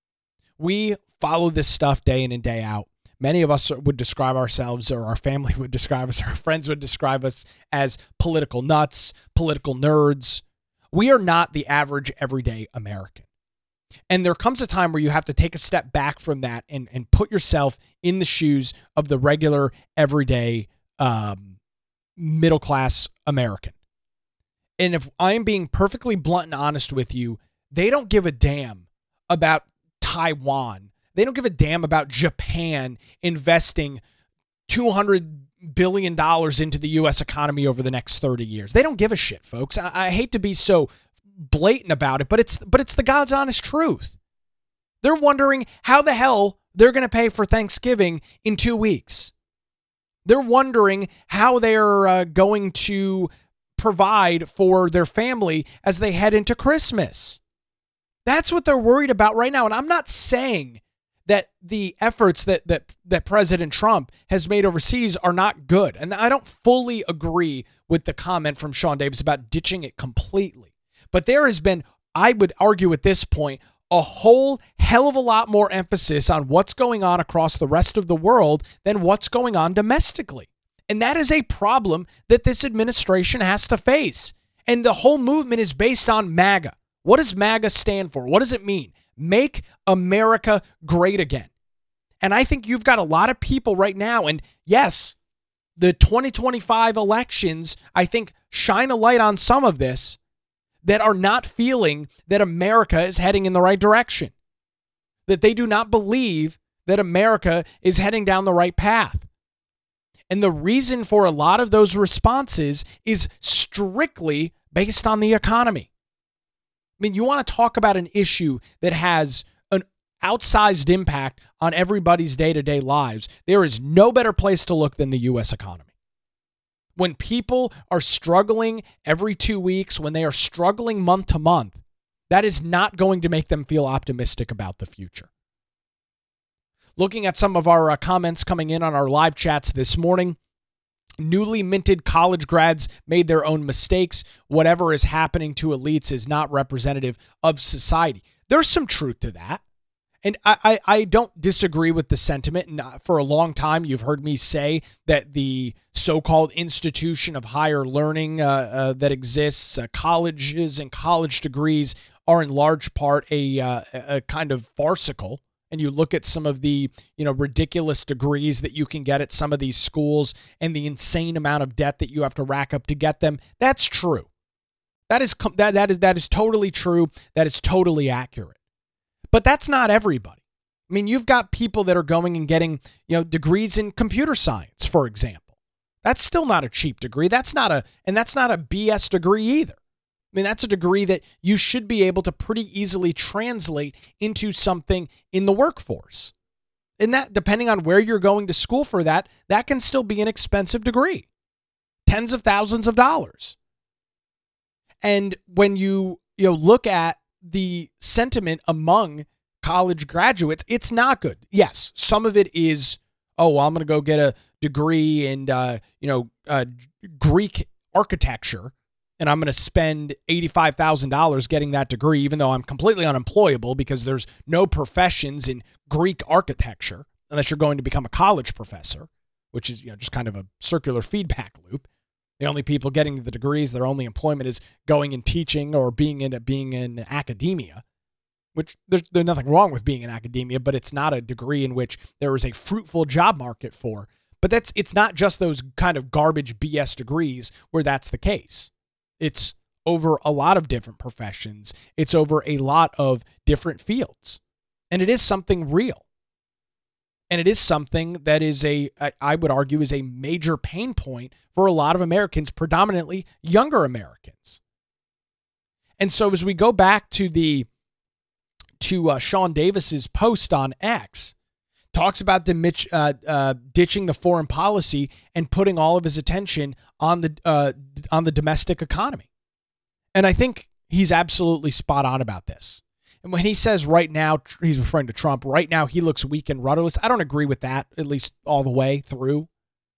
S1: We follow this stuff day in and day out. Many of us would describe ourselves, or our family would describe us, our friends would describe us as political nuts, political nerds. We are not the average everyday American. And there comes a time where you have to take a step back from that and, and put yourself in the shoes of the regular, everyday, um, middle-class American. And if I'm being perfectly blunt and honest with you, they don't give a damn about Taiwan. They don't give a damn about Japan investing two hundred billion dollars into the U S economy over the next thirty years. They don't give a shit, folks. I, I hate to be so blatant about it, but it's but it's the God's honest truth. They're wondering how the hell they're going to pay for Thanksgiving in two weeks. They're wondering how they're uh, going to provide for their family as they head into Christmas. That's what they're worried about right now. And I'm not saying that the efforts that that that President Trump has made overseas are not good. And I don't fully agree with the comment from Sean Davis about ditching it completely. But there has been, I would argue at this point, a whole hell of a lot more emphasis on what's going on across the rest of the world than what's going on domestically. And that is a problem that this administration has to face. And the whole movement is based on MAGA. What does MAGA stand for? What does it mean? Make America great again. And I think you've got a lot of people right now, and yes, the twenty twenty-five elections, I think, shine a light on some of this, that are not feeling that America is heading in the right direction, that they do not believe that America is heading down the right path. And the reason for a lot of those responses is strictly based on the economy. I mean, you want to talk about an issue that has an outsized impact on everybody's day-to-day lives. There is no better place to look than the U S economy. When people are struggling every two weeks, when they are struggling month to month, that is not going to make them feel optimistic about the future. Looking at some of our uh, comments coming in on our live chats this morning, newly minted college grads made their own mistakes. Whatever is happening to elites is not representative of society. There's some truth to that. And I, I, I don't disagree with the sentiment. And for a long time, you've heard me say that the so-called institution of higher learning uh, uh, that exists, uh, colleges and college degrees, are in large part a, uh, a kind of farcical. And you look at some of the, you know, ridiculous degrees that you can get at some of these schools and the insane amount of debt that you have to rack up to get them. That's true. That is that that is that is totally true. That is totally accurate. But that's not everybody. I mean, you've got people that are going and getting, you know, degrees in computer science, for example. That's still not a cheap degree. That's not a, and that's not a B S degree either. I mean, that's a degree that you should be able to pretty easily translate into something in the workforce. And that, depending on where you're going to school for that, that can still be an expensive degree. Tens of thousands of dollars. And when you, you know, look at the sentiment among college graduates, it's not good. Yes, some of it is, oh, well, I'm going to go get a degree in, uh, you know, uh, Greek architecture, and I'm going to spend eighty-five thousand dollars getting that degree, even though I'm completely unemployable because there's no professions in Greek architecture unless you're going to become a college professor, which is, you know, just kind of a circular feedback loop. The only people getting the degrees, their only employment is going and teaching or being in being in academia, which there's, there's nothing wrong with being in academia, but it's not a degree in which there is a fruitful job market for. But that's it's not just those kind of garbage B S degrees where that's the case. It's over a lot of different professions. It's over a lot of different fields. And it is something real. And it is something that is a, I would argue, is a major pain point for a lot of Americans, predominantly younger Americans. And so as we go back to the to uh, Sean Davis's post on X, talks about the Mitch, uh, uh, ditching the foreign policy and putting all of his attention on the uh, on the domestic economy. And I think he's absolutely spot on about this. And when he says right now, he's referring to Trump, right now he looks weak and rudderless. I don't agree with that, at least all the way through.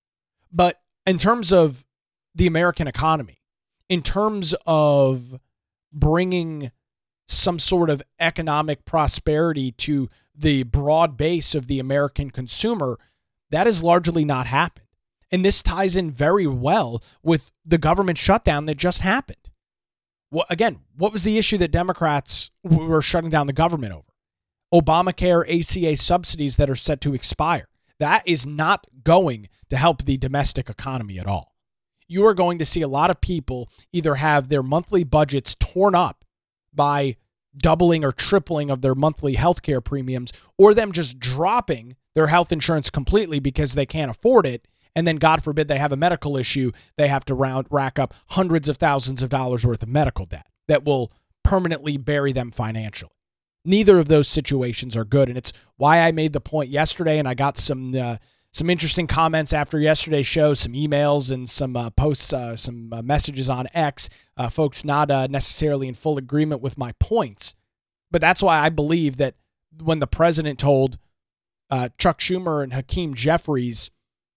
S1: But in terms of the American economy, in terms of bringing some sort of economic prosperity to the broad base of the American consumer, that has largely not happened. And this ties in very well with the government shutdown that just happened. Well, again, what was the issue that Democrats were shutting down the government over? Obamacare, A C A subsidies that are set to expire. That is not going to help the domestic economy at all. You are going to see a lot of people either have their monthly budgets torn up by doubling or tripling of their monthly healthcare premiums, or them just dropping their health insurance completely because they can't afford it. And then, God forbid, they have a medical issue. They have to round, rack up hundreds of thousands of dollars worth of medical debt that will permanently bury them financially. Neither of those situations are good. And it's why I made the point yesterday, and I got some uh, some interesting comments after yesterday's show, some emails and some uh, posts, uh, some uh, messages on X, uh, folks not uh, necessarily in full agreement with my points. But that's why I believe that when the president told uh, Chuck Schumer and Hakeem Jeffries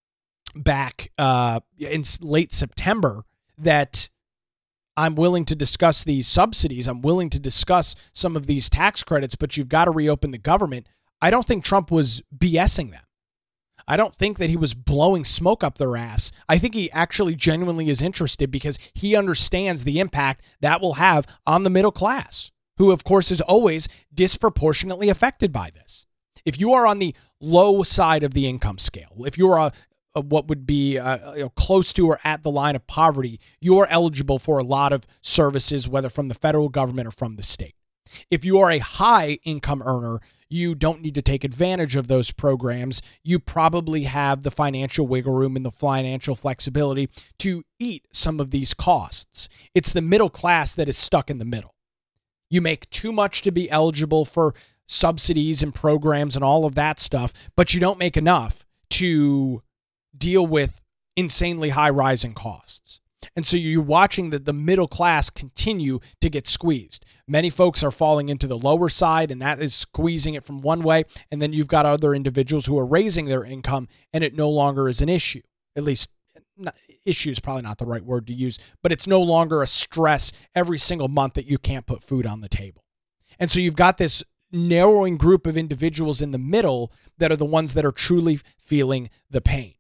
S1: back uh, in late September that I'm willing to discuss these subsidies, I'm willing to discuss some of these tax credits, but you've got to reopen the government. I don't think Trump was BSing them. I don't think that he was blowing smoke up their ass. I think he actually genuinely is interested because he understands the impact that will have on the middle class, who, of course, is always disproportionately affected by this. If you are on the low side of the income scale, if you're a, a what would be uh, you know, close to or at the line of poverty, you're eligible for a lot of services, whether from the federal government or from the state. If you are a high income earner, you don't need to take advantage of those programs. You probably have the financial wiggle room and the financial flexibility to eat some of these costs. It's the middle class that is stuck in the middle. You make too much to be eligible for subsidies and programs and all of that stuff, but you don't make enough to deal with insanely high rising costs. And so you're watching the, the middle class continue to get squeezed. Many folks are falling into the lower side, and that is squeezing it from one way. And then you've got other individuals who are raising their income, and it no longer is an issue. At least, not, issue is probably not the right word to use, but it's no longer a stress every single month that you can't put food on the table. And so you've got this narrowing group of individuals in the middle that are the ones that are truly feeling the pain.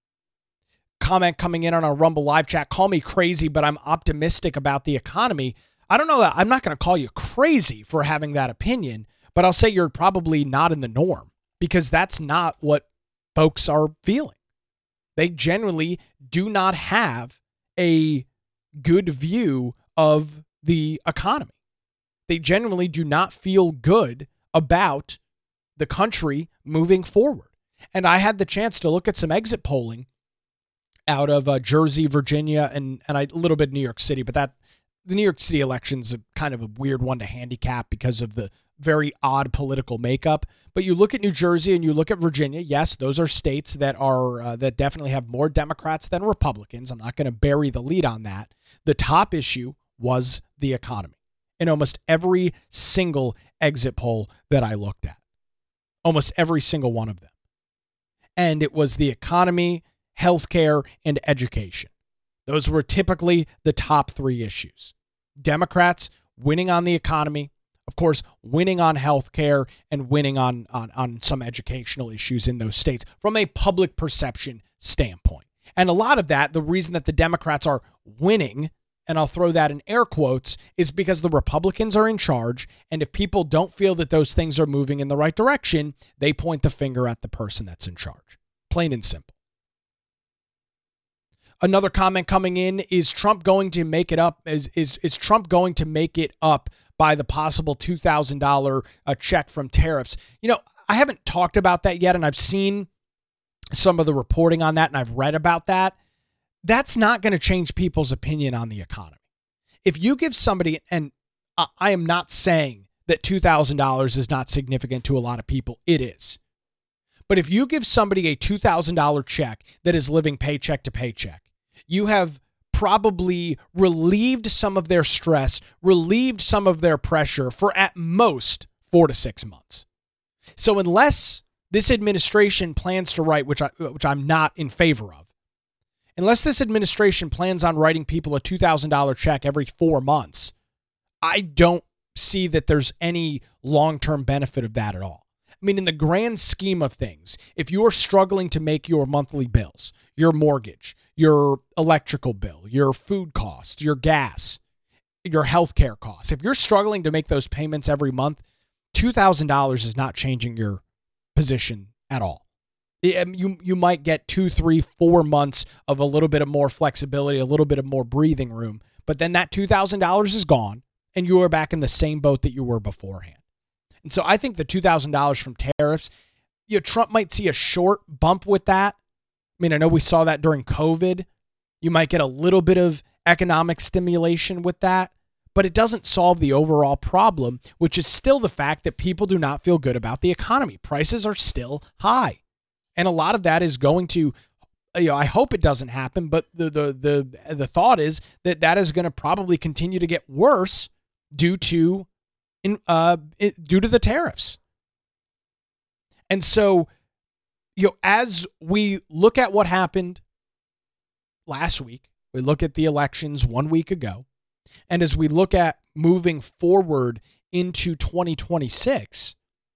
S1: Comment coming in on our Rumble live chat. Call me crazy, but I'm optimistic about the economy. I don't know that I'm not going to call you crazy for having that opinion, but I'll say you're probably not in the norm because that's not what folks are feeling. They generally do not have a good view of the economy. They generally do not feel good about the country moving forward. And I had the chance to look at some exit polling out of uh, Jersey, Virginia, and and I, a little bit New York City, but that the New York City election's a kind of a weird one to handicap because of the very odd political makeup. But you look at New Jersey and you look at Virginia. Yes, those are states that are uh, that definitely have more Democrats than Republicans. I'm not going to bury the lead on that. The top issue was the economy in almost every single exit poll that I looked at, almost every single one of them. And it was the economy, healthcare, and education. Those were typically the top three issues. Democrats winning on the economy, of course, winning on healthcare, and winning on, on, on some educational issues in those states from a public perception standpoint. And a lot of that, the reason that the Democrats are winning, and I'll throw that in air quotes, is because the Republicans are in charge. And if people don't feel that those things are moving in the right direction, they point the finger at the person that's in charge. Plain and simple. Another comment coming in, is Trump going to make it up? Is is is Trump going to make it up by the possible two thousand dollars uh, check from tariffs? You know, I haven't talked about that yet, and I've seen some of the reporting on that, and I've read about that. That's not going to change people's opinion on the economy. If you give somebody, and I am not saying that two thousand dollars is not significant to a lot of people, it is. But if you give somebody a two thousand dollars check that is living paycheck to paycheck, you have probably relieved some of their stress, relieved some of their pressure for at most four to six months. So unless this administration plans to write, which I, which I'm not in favor of, unless this administration plans on writing people a two thousand dollars check every four months, I don't see that there's any long-term benefit of that at all. I mean, in the grand scheme of things, if you're struggling to make your monthly bills, your mortgage, your electrical bill, your food costs, your gas, your healthcare costs, if you're struggling to make those payments every month, two thousand dollars is not changing your position at all. You you might get two, three, four months of a little bit of more flexibility, a little bit of more breathing room, but then that two thousand dollars is gone and you are back in the same boat that you were beforehand. And so I think the two thousand dollars from tariffs, you know, Trump might see a short bump with that. I mean, I know we saw that during COVID. You might get a little bit of economic stimulation with that, but it doesn't solve the overall problem, which is still the fact that people do not feel good about the economy. Prices are still high. And a lot of that is going to, you know, I hope it doesn't happen, but the the the the thought is that that is going to probably continue to get worse due to in uh due to the tariffs. And so, you know, as we look at what happened last week, we look at the elections one week ago, and as we look at moving forward into twenty twenty-six,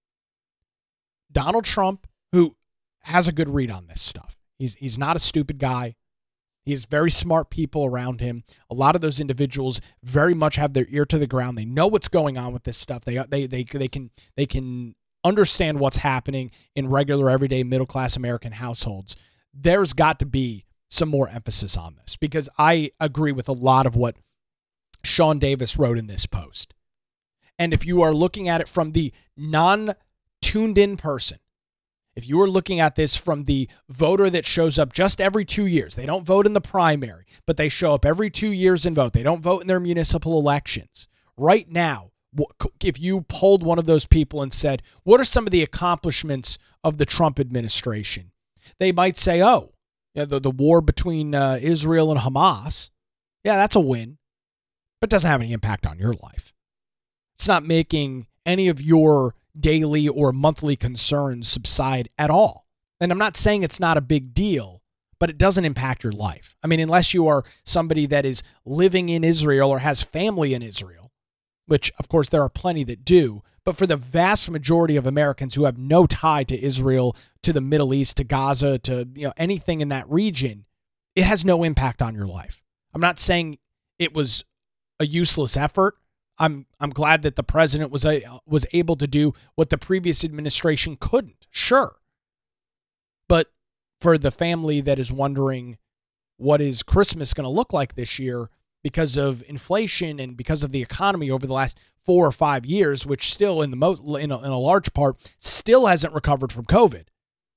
S1: Donald Trump, who has a good read on this stuff. He's he's not a stupid guy. He has very smart people around him. A lot of those individuals very much have their ear to the ground. They know what's going on with this stuff. They they they they can they can understand what's happening in regular, everyday, middle-class American households. There's got to be some more emphasis on this, because I agree with a lot of what Sean Davis wrote in this post. And if you are looking at it from the non-tuned-in person, if you are looking at this from the voter that shows up just every two years, they don't vote in the primary, but they show up every two years and vote. They don't vote in their municipal elections. Right now, if you polled one of those people and said, what are some of the accomplishments of the Trump administration? They might say, oh, yeah, the, the war between uh, Israel and Hamas. Yeah, that's a win, but it doesn't have any impact on your life. It's not making any of your daily or monthly concerns subside at all. And I'm not saying it's not a big deal, but it doesn't impact your life. I mean, unless you are somebody that is living in Israel or has family in Israel, which of course there are plenty that do, but for the vast majority of Americans who have no tie to Israel, to the Middle East, to Gaza, to, you know, anything in that region, it has no impact on your life. I'm not saying it was a useless effort. I'm I'm glad that the president was a, was able to do what the previous administration couldn't. Sure. But for the family that is wondering what is Christmas going to look like this year because of inflation and because of the economy over the last four or five years, which still in the most in a, in a large part still hasn't recovered from COVID,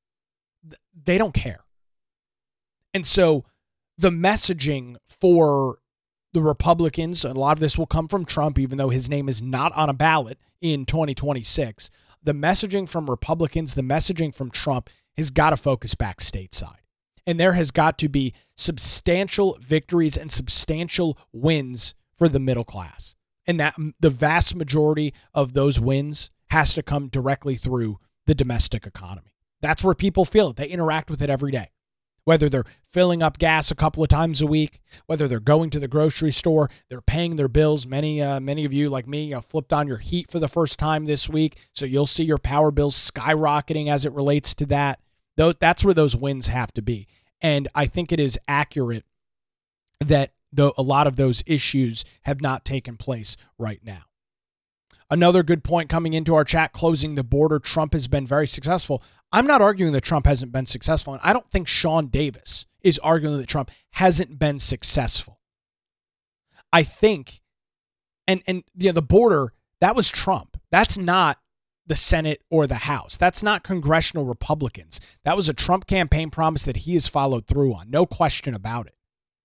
S1: they don't care. And so the messaging for the Republicans, a lot of this will come from Trump, even though his name is not on a ballot in twenty twenty-six. The messaging from Republicans, the messaging from Trump has got to focus back stateside. And there has got to be substantial victories and substantial wins for the middle class. And that the vast majority of those wins has to come directly through the domestic economy. That's where people feel it. They interact with it every day. Whether they're filling up gas a couple of times a week, whether they're going to the grocery store, they're paying their bills. Many uh, many of you, like me, uh, flipped on your heat for the first time this week, so you'll see your power bills skyrocketing as it relates to that. Those, that's where those wins have to be. And I think it is accurate that though a lot of those issues have not taken place right now. Another good point coming into our chat, closing the border. Trump has been very successful. I'm not arguing that Trump hasn't been successful, and I don't think Sean Davis is arguing that Trump hasn't been successful. I think, and and you know, the border, that was Trump. That's not the Senate or the House. That's not congressional Republicans. That was a Trump campaign promise that he has followed through on. No question about it.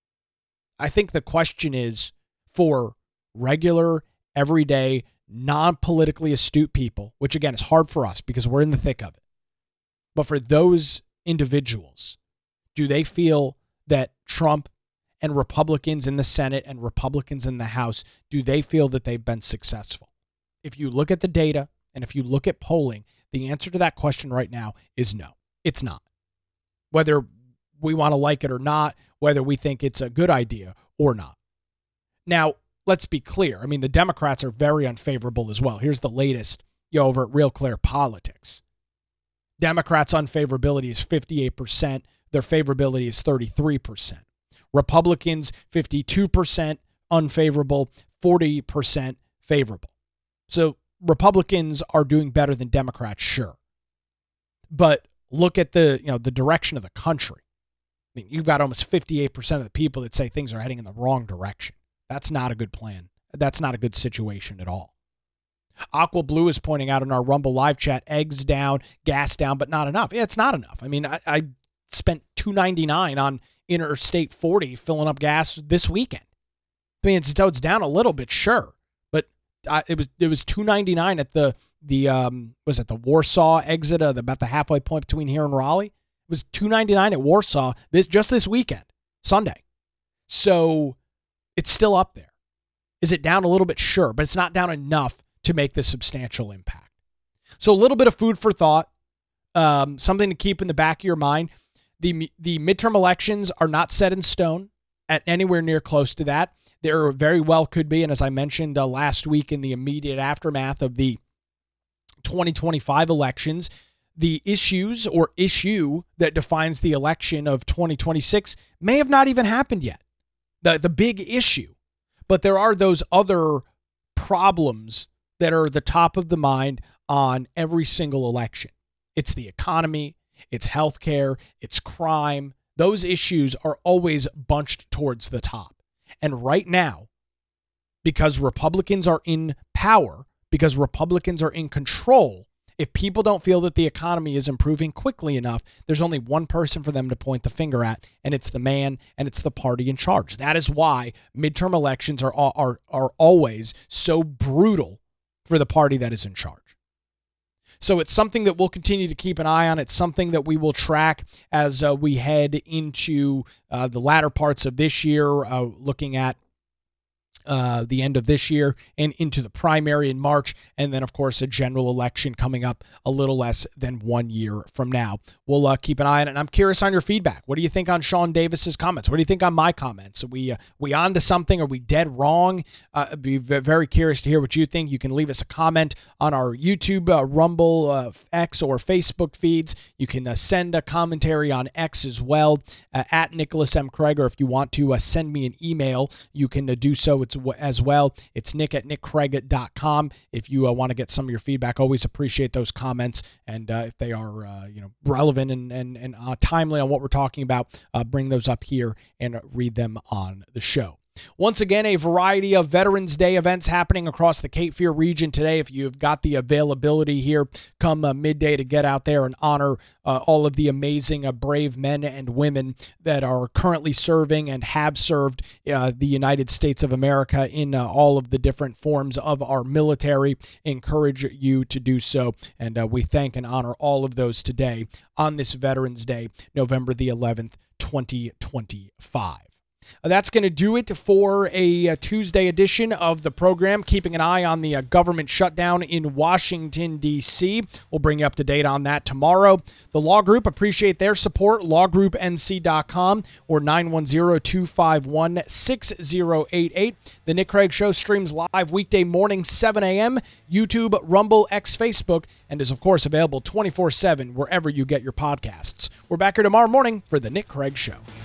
S1: I think the question is for regular, everyday, non-politically astute people, which again is hard for us because we're in the thick of it. But for those individuals, do they feel that Trump and Republicans in the Senate and Republicans in the House, do they feel that they've been successful? If you look at the data and if you look at polling, the answer to that question right now is no, it's not. Whether we want to like it or not, whether we think it's a good idea or not. Now, let's be clear. I mean, the Democrats are very unfavorable as well. Here's the latest, you know, over at Real Clear Politics. Democrats' unfavorability is fifty-eight percent. Their favorability is thirty-three percent. Republicans, fifty-two percent unfavorable, forty percent favorable. So Republicans are doing better than Democrats, sure. But look at the, you know, the direction of the country. I mean, you've got almost fifty-eight percent of the people that say things are heading in the wrong direction. That's not a good plan. That's not a good situation at all. Aqua Blue is pointing out in our Rumble live chat, eggs down, gas down, but not enough. Yeah, it's not enough. I mean, I, I spent two ninety-nine on Interstate forty filling up gas this weekend. I mean, it's, it's down a little bit, sure, but I, it was it was two ninety-nine at the the um was it the Warsaw exit, uh, about the halfway point between here and Raleigh. It was two ninety-nine at Warsaw this just this weekend, Sunday. So it's still up there. Is it down a little bit? Sure, but it's not down enough to make this substantial impact. So a little bit of food for thought, um, something to keep in the back of your mind. The, the midterm elections are not set in stone at anywhere near close to that. There very well could be, and as I mentioned uh, last week in the immediate aftermath of the twenty twenty-five elections, the issues or issue that defines the election of twenty twenty-six may have not even happened yet. The, the big issue. But there are those other problems that are the top of the mind on every single election. It's the economy, it's healthcare, it's crime. Those issues are always bunched towards the top. And right now, because Republicans are in power, because Republicans are in control, if people don't feel that the economy is improving quickly enough, there's only one person for them to point the finger at, and it's the man and it's the party in charge. That is why midterm elections are are are always so brutal for the party that is in charge. So it's something that we'll continue to keep an eye on. It's something that we will track as uh, we head into uh, the latter parts of this year, uh, looking at Uh, the end of this year and into the primary in March. And then, of course, a general election coming up a little less than one year from now. We'll uh, keep an eye on it. And I'm curious on your feedback. What do you think on Sean Davis's comments? What do you think on my comments? Are we, uh, we on to something? Are we dead wrong? Uh, I'd be very curious to hear what you think. You can leave us a comment on our YouTube, uh, Rumble, uh, X, or Facebook feeds. You can uh, send a commentary on X as well, uh, at Nicholas M. Craig, or if you want to uh, send me an email, you can uh, do so. It's as well. It's nick at nick craig dot com. If you uh, want to get some of your feedback, always appreciate those comments. And uh, if they are uh, you know relevant and and, and uh, timely on what we're talking about, uh, bring those up here and read them on the show. Once again, a variety of Veterans Day events happening across the Cape Fear region today. If you've got the availability here, come uh, midday to get out there and honor uh, all of the amazing, uh, brave men and women that are currently serving and have served uh, the United States of America in uh, all of the different forms of our military. Encourage you to do so, and uh, we thank and honor all of those today on this Veterans Day, November the eleventh, twenty twenty-five. That's going to do it for a, a Tuesday edition of the program. Keeping an eye on the uh, government shutdown in Washington, D C We'll bring you up to date on that tomorrow. The Law Group, appreciate their support. law group n c dot com or nine one zero, two five one, six zero eight eight. The Nick Craig Show streams live weekday morning, seven a.m., YouTube, Rumble, X, Facebook, and is, of course, available twenty-four seven wherever you get your podcasts. We're back here tomorrow morning for The Nick Craig Show.